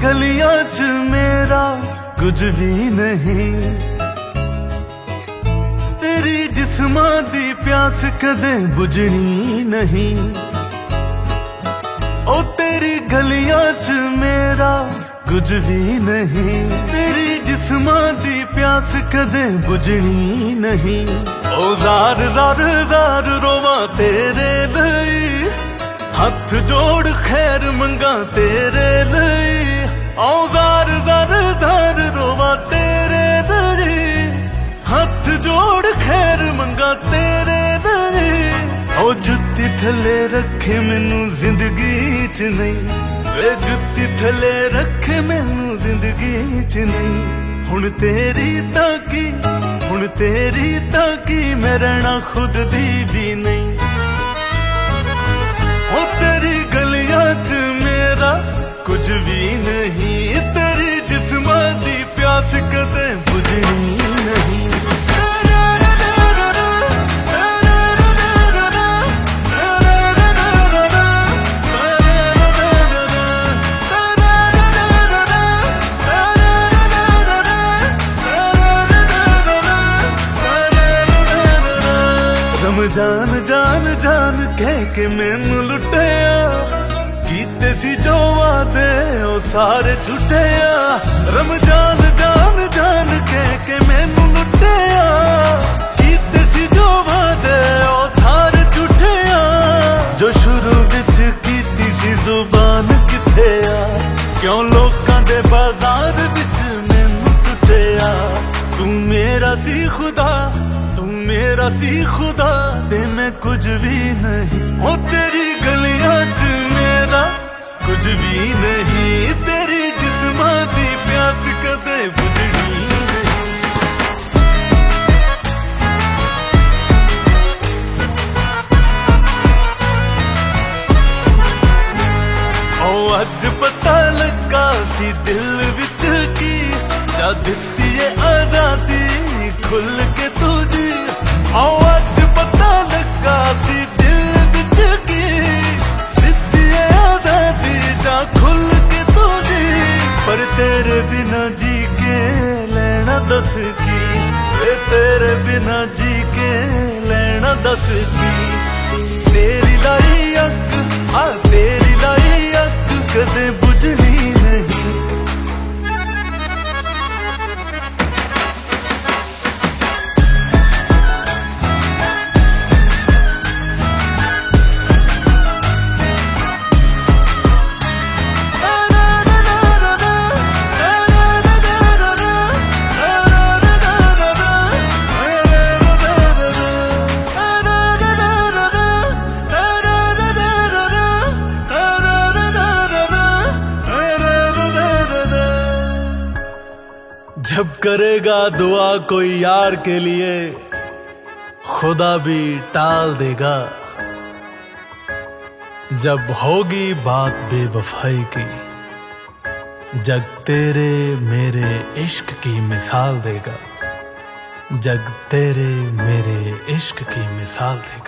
गलियां च मेरा कुछ भी नहीं, तेरी जिस्मां दी प्यास कदे बुझनी नहीं। ओ तेरी गलियां च मेरा कुछ भी नहीं, तेरी जिस्मां दी प्यास कदे बुझनी नहीं। ओ ज़ार ज़ार ज़ार रोवा तेरे लिए, हथ जोड़ खैर मंगा तेरे लिए। ओ ज़ार ज़ार ज़ार रोवा तेरे लिए, हथ जोड़ खैर मंगा तेरे लिए। ओ जुत्ती थले रखे मैनू जिंदगी च नहीं, वे जुत्ती थले रखे मैनू जिंदगी च नहीं। हुण तेरी ताकी, हुण तेरी ताकी मैं रहना खुद दी भी नहीं। ओ तेरी गलियां च मेरा कुछ भी नहीं, तेरी जिस्मां दी प्यास कदे बुझनी नहीं। जान जान जान कह के मैनू लुटिया, कीते सी जो वादे ओ सारे झूठिया। रमजान जान जान कह के मैनू लुटिया, कीते सी जो वादे ओ सारे झूठिया। जो शुरू विच कीती सी जुबान किथे आ, क्यों लोकां दे बाजार विच मैनू सुटिया। तू मेरा सी खुदा, तू मेरा सी खुदा, ते मैं कुछ भी नहीं। ओ तेरी गलियां च मेरा कुछ भी नहीं, तेरी जिस्मां दी प्यास कदे बुझनी नहीं। ओ अज पता लगा सी दिल विच की, जा दित्ती है आजादी खुल के तुझी। आओ अज पता लगा सी दिल विच की, दित्ती है आजादी जा खुल के तुझी। पर तेरे बिना जी के लेना दस की, तेरे बिना जी के लेना दस की। तेरी लाई अग आ तेरी लाई अग कदे बुझनी नहीं। जब करेगा दुआ कोई यार के लिए, खुदा भी टाल देगा। जब होगी बात बेवफाई की, जग तेरे मेरे इश्क की मिसाल देगा। जग तेरे मेरे इश्क की मिसाल देगा।